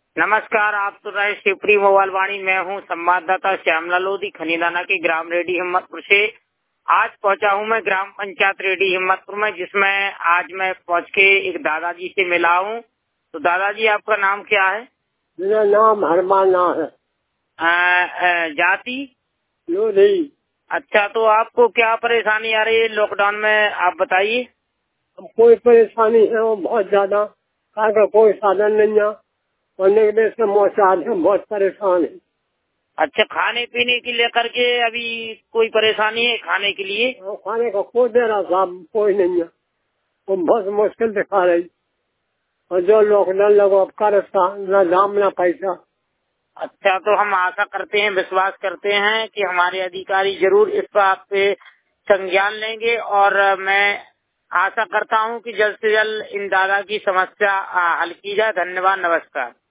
नमस्कार, आप सुन रहे शिवपुरी मोबाइल वाणी। मैं हूं संवाददाता श्यामला लोधी, खनीदाना के ग्राम रेडी हिम्मतपुर से। आज पहुंचा हूं मैं ग्राम पंचायत रेडी हिम्मतपुर में, जिसमें आज मैं पहुंच के एक दादाजी से मिला हूं। तो दादाजी, आपका नाम क्या है? मेरा नाम हरमाना है। जाति? लोधी। अच्छा, तो आपको क्या परेशानी आ रही है लॉकडाउन में, आप बताइए। कोई परेशानी है वो बहुत ज्यादा, का कोई साधन नहीं है, पढ़ने के से मोहताज है, बहुत परेशान है। अच्छा, खाने पीने के लेकर के अभी कोई परेशानी है खाने के लिए? खाने का कोई दे रहा साहब, कोई नहीं है, वो बहुत मुश्किल दिखा रही। और जो लॉकडाउन लगो अब कर न दाम न पैसा। अच्छा, तो हम आशा करते हैं, विश्वास करते हैं कि हमारे अधिकारी जरूर इस बात पे संज्ञान लेंगे, और मैं आशा करता हूं कि जल्द से जल्द इन दादा की समस्या हल की जाए। धन्यवाद, नमस्कार।